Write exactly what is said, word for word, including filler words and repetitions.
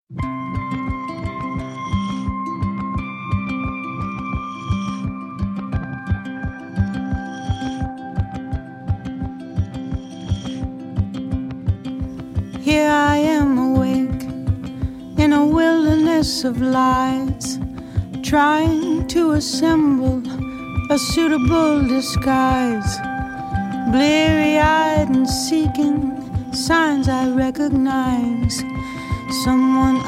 Here I am awake in a wilderness of lies, trying to assemble a suitable disguise, bleary-eyed and seeking signs I recognize. Someone